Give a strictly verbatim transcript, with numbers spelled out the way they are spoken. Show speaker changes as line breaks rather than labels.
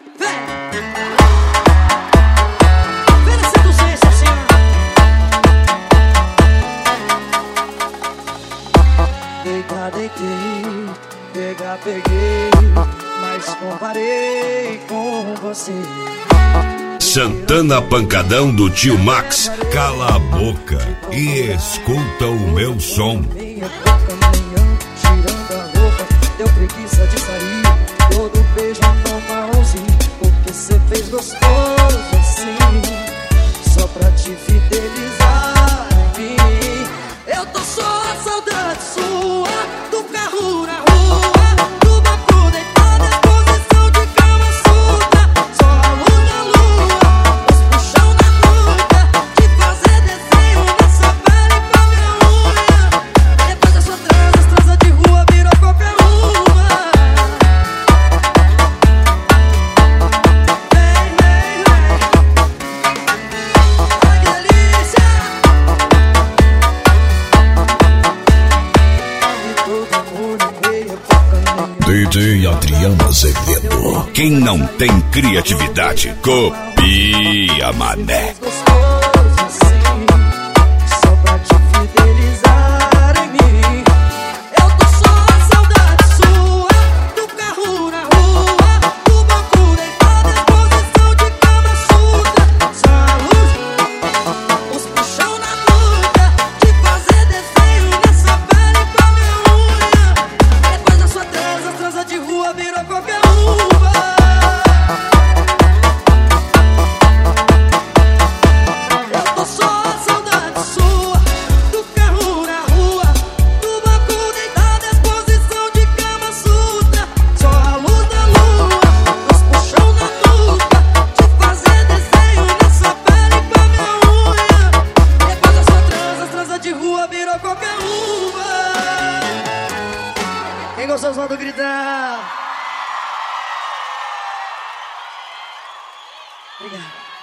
Deitar, deitei, pegar, peguei, mas comparei com você.
Santana Pancadão do Tio Max. Cala a boca e escuta o meu som.
Meia boca, meia, tirando a roupa, deu preguiça de sair. Todo beijo no marronzinho, porque cê fez gostoso assim, só pra te fidelizar em mim. Eu tô só a saudade sua, do carro na rua, do banco deitado, posição de cama suja. Só a luz da lua, os puxão na nuca, de fazer desenho nessa pele com a minha unha. Depois da sua transa, as transa de rua virou qualquer uma. Vem, vem, vem, ai que delícia.
D J Adriano Azevedo. Quem não tem criatividade, copia, mané.
Gostoso assim, só pra te fidelizar em mim. Eu tô só a saudade sua, do carro na rua, do banco deitado, posição de cama suja. Só a luz, os puxão na nuca, de fazer desenho nessa pele com a minha unha. Depois da sua transa, as transa de rua virou qualquer uma. Eu tô só a saudade sua, do carro na rua, do banco deitado, exposição de cama suja. Só a luz da lua, os puxão na nuca, de fazer desenho nessa pele com a minha unha. Depois da sua transa, as transa de rua virou qualquer uma. Quem gostou, solta o gritar. Obrigado.